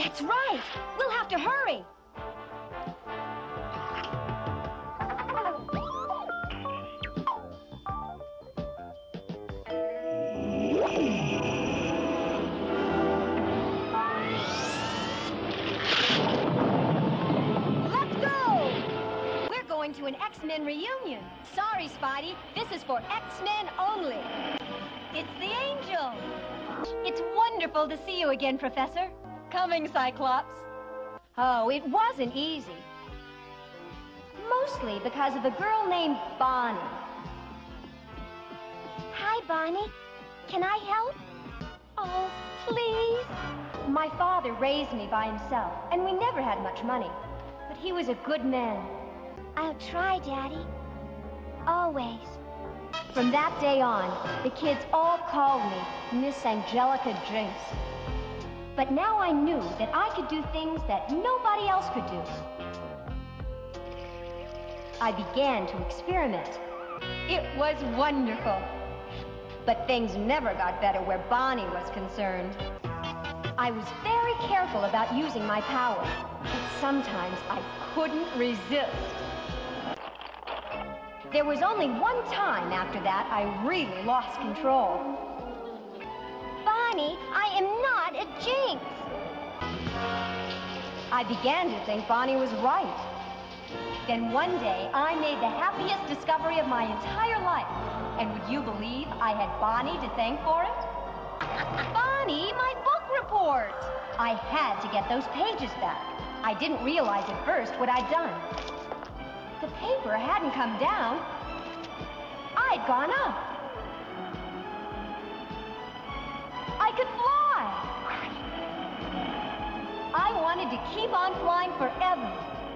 That's right. We'll have to hurry. Let's go! We're going to an X-Men reunion. Sorry, Spidey. This is for X-Men only. It's the Angel. It's wonderful to see you again, Professor. Coming, Cyclops. Oh, it wasn't easy. Mostly because of a girl named Bonnie. Hi, Bonnie. Can I help? Oh, please. My father raised me by himself, and we never had much money. But he was a good man. I'll try, Daddy. Always. From that day on, the kids all called me Miss Angelica Jinx. But now I knew that I could do things that nobody else could do. I began to experiment. It was wonderful. But things never got better where Bonnie was concerned. I was very careful about using my power, but sometimes I couldn't resist. There was only one time after that I really lost control. Bonnie, I am not a jinx. I began to think Bonnie was right. Then one day, I made the happiest discovery of my entire life. And would you believe I had Bonnie to thank for it? Bonnie, my book report! I had to get those pages back. I didn't realize at first what I'd done. The paper hadn't come down. I'd gone up. I could fly. I wanted to keep on flying forever.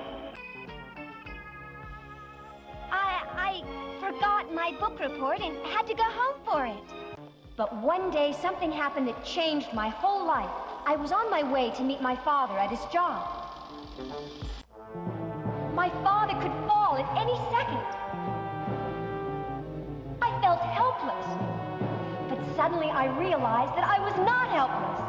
I forgot my book report and had to go home for it. But one day something happened that changed my whole life. I was on my way to meet my father at his job. My father could fall at any second. I felt helpless. But suddenly I realized that I was not helpless.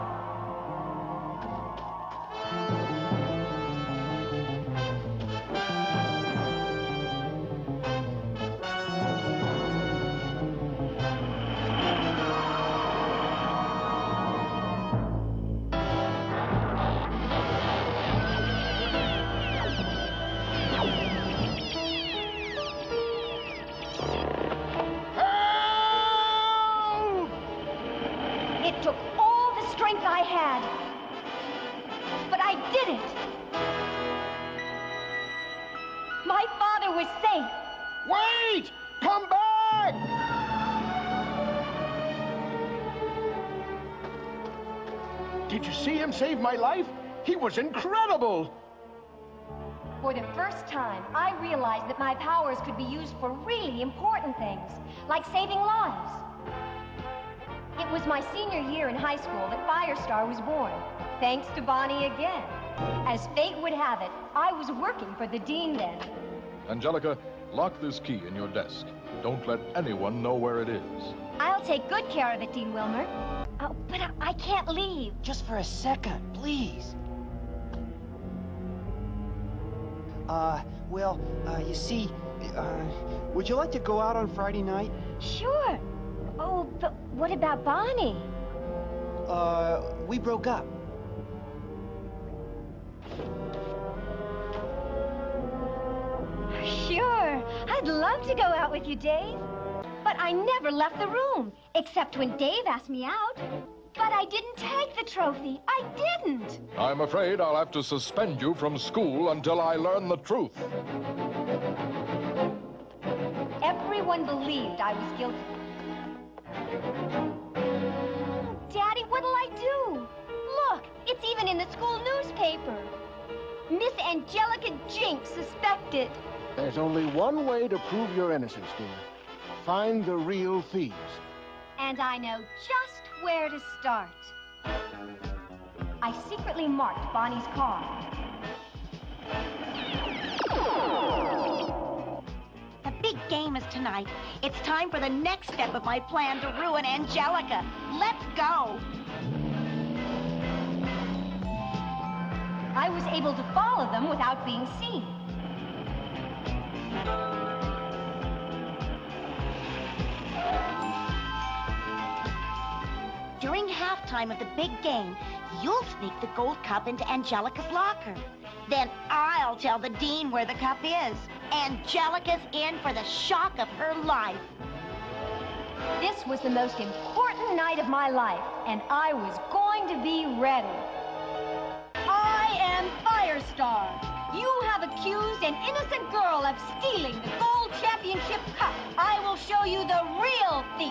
It took all the strength I had. But I did it. My father was safe. Wait! Come back! Did you see him save my life? He was incredible! For the first time, I realized that my powers could be used for really important things, like saving lives. It was my senior year in high school that Firestar was born, thanks to Bonnie again. As fate would have it, I was working for the dean then. Angelica, lock this key in your desk. Don't let anyone know where it is. I'll take good care of it, Dean Wilmer. But I can't leave. Just for a second, please. You see, would you like to go out on Friday night? Sure. Oh, but what about Bonnie? We broke up. Sure. I'd love to go out with you, Dave. But I never left the room, except when Dave asked me out. But I didn't take the trophy. I didn't. I'm afraid I'll have to suspend you from school until I learn the truth. Everyone believed I was guilty. Daddy, what'll I do? Look, it's even in the school newspaper. Miss Angelica Jinx suspected. There's only one way to prove your innocence, dear. Find the real thieves. And I know just where to start. I secretly marked Bonnie's car. The big game is tonight. It's time for the next step of my plan to ruin Angelica. Let's go. I was able to follow them without being seen. During halftime of the big game, you'll sneak the gold cup into Angelica's locker. Then I'll tell the dean where the cup is. Angelica's in for the shock of her life. This was the most important night of my life, and I was going to be ready. I am Firestar. You have accused an innocent girl of stealing the gold championship cup. I will show you the real thief.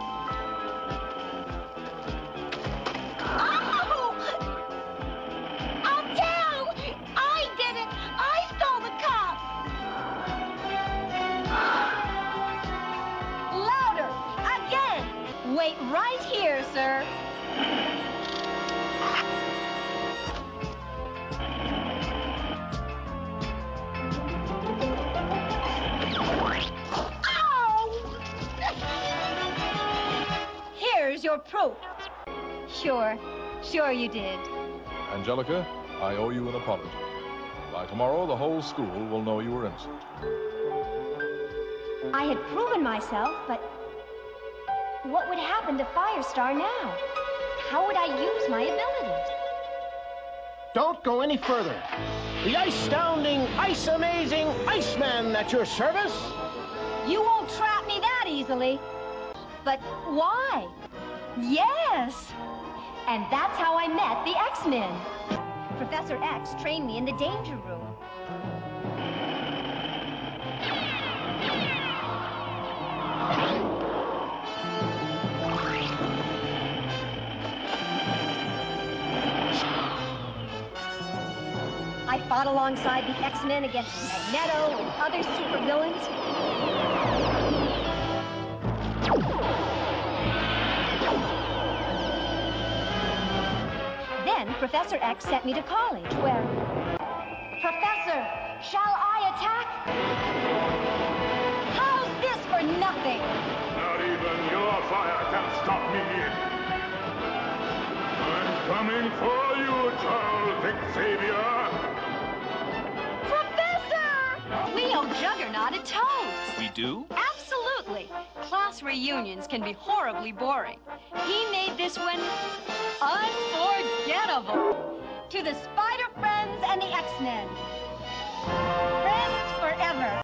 Oh! I'll tell! I did it! I stole the cup! Louder! Again! Wait right here, sir. Here's your proof. Sure you did. Angelica, I owe you an apology. By tomorrow, the whole school will know you were innocent. I had proven myself, but what would happen to Firestar now? How would I use my abilities? Don't go any further. The ice-astounding, ice-amazing Iceman at your service. You won't trap me that easily. But why? Yes! And that's how I met the X-Men. Professor X trained me in the danger room. I fought alongside the X-Men against Magneto and other supervillains. Then Professor X sent me to college, where... Professor, shall I attack? How's this for nothing? Not even your fire can stop me. I'm coming for you, Charles Xavier. Professor! We owe Juggernaut a toast. We do? Absolutely. Class reunions can be horribly boring. He made this one unforgettable. To the Spider Friends and the X-Men. Friends forever.